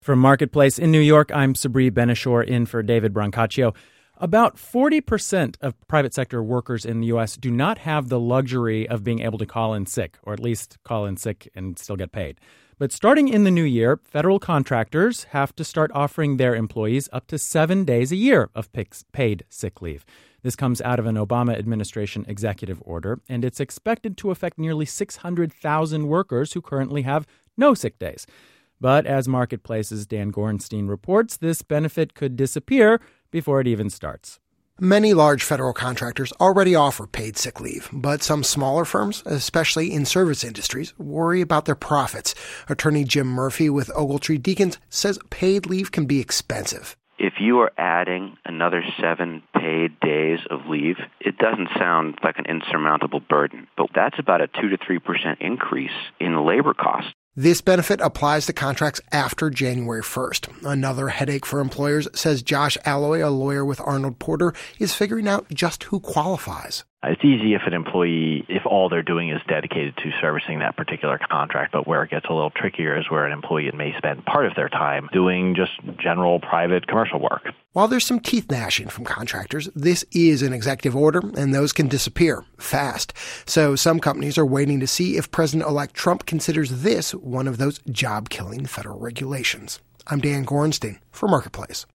From Marketplace in New York, I'm Sabri Benishore in for David Brancaccio. About 40% of private sector workers in the U.S. do not have the luxury of being able to call in sick, or at least call in sick and still get paid. But starting in the new year, federal contractors have to start offering their employees up to 7 days a year of paid sick leave. This comes out of an Obama administration executive order, and it's expected to affect nearly 600,000 workers who currently have no sick days. But as Marketplace's Dan Gorenstein reports, this benefit could disappear before it even starts. Many large federal contractors already offer paid sick leave, but some smaller firms, especially in service industries, worry about their profits. Attorney Jim Murphy with Ogletree Deakins says paid leave can be expensive. If you are adding another 7 paid days of leave, it doesn't sound like an insurmountable burden, but that's about a 2 to 3% increase in labor costs. This benefit applies to contracts after January 1st. Another headache for employers, says Josh Alloy, a lawyer with Arnold Porter, is figuring out just who qualifies. It's easy if all they're doing is dedicated to servicing that particular contract, but where it gets a little trickier is where an employee may spend part of their time doing just general private commercial work. While there's some teeth gnashing from contractors, this is an executive order, and those can disappear fast. So some companies are waiting to see if President-elect Trump considers this one of those job-killing federal regulations. I'm Dan Gorenstein for Marketplace.